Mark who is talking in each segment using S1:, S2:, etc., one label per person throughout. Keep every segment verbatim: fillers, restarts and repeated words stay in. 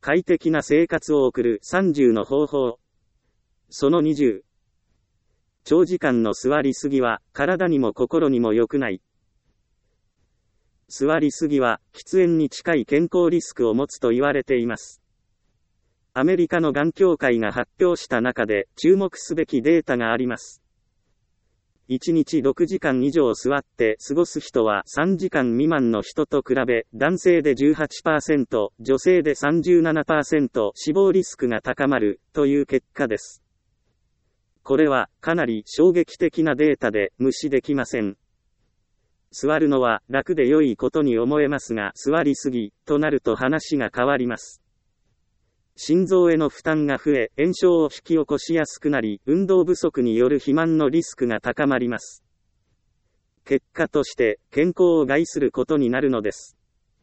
S1: 快適な生活を送るさんじゅうの方法。そのにじゅう。長時間の座りすぎは体にも心にも良くない。座りすぎは喫煙に近い健康リスクを持つと言われています。アメリカのがん協会が発表した中で注目すべきデータがあります。いちにちろくじかん以上座って過ごす人はさんじかん未満の人と比べ、男性で じゅうはちパーセント、女性で さんじゅうななパーセント 死亡リスクが高まるという結果です。これはかなり衝撃的なデータで無視できません。座るのは楽で良いことに思えますが、座りすぎとなると話が変わります。心臓への負担が増え、炎症を引き起こしやすくなり、運動不足による肥満のリスクが高まります。結果として、健康を害することになるのです。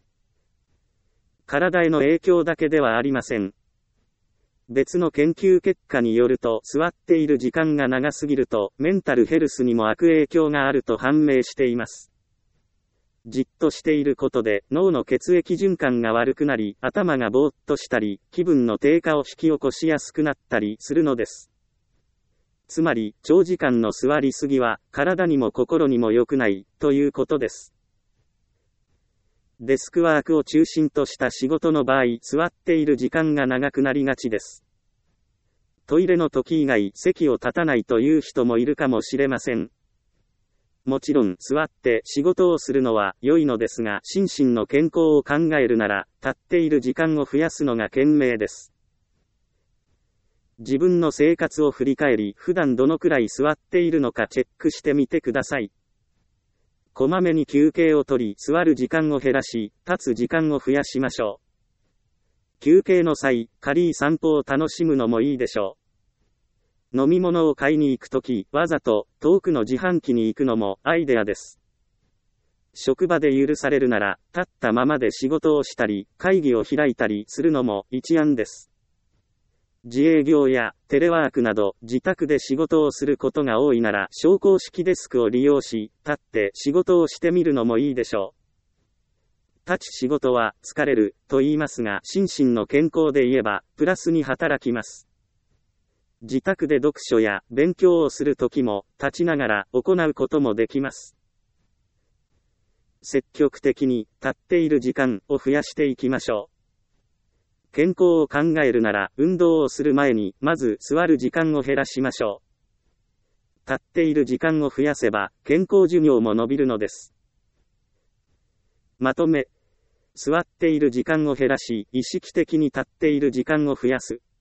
S1: 体への影響だけではありません。別の研究結果によると、座っている時間が長すぎると、メンタルヘルスにも悪影響があると判明しています。じっとしていることで脳の血液循環が悪くなり、頭がぼーっとしたり、気分の低下を引き起こしやすくなったりするのです。つまり、長時間の座りすぎは、体にも心にも良くない、ということです。デスクワークを中心とした仕事の場合、座っている時間が長くなりがちです。トイレの時以外、席を立たないという人もいるかもしれません。もちろん座って仕事をするのは良いのですが、心身の健康を考えるなら、立っている時間を増やすのが賢明です。自分の生活を振り返り、普段どのくらい座っているのかチェックしてみてください。こまめに休憩をとり、座る時間を減らし、立つ時間を増やしましょう。休憩の際、軽い散歩を楽しむのもいいでしょう。飲み物を買いに行くとき、わざと遠くの自販機に行くのもアイデアです。職場で許されるなら、立ったままで仕事をしたり、会議を開いたりするのも一案です。自営業やテレワークなど、自宅で仕事をすることが多いなら、昇降式デスクを利用し、立って仕事をしてみるのもいいでしょう。立ち仕事は疲れると言いますが、心身の健康で言えば、プラスに働きます。自宅で読書や勉強をするときも、立ちながら行うこともできます。積極的に立っている時間を増やしていきましょう。健康を考えるなら、運動をする前に、まず座る時間を減らしましょう。立っている時間を増やせば、健康寿命も伸びるのです。まとめ。座っている時間を減らし、意識的に立っている時間を増やす。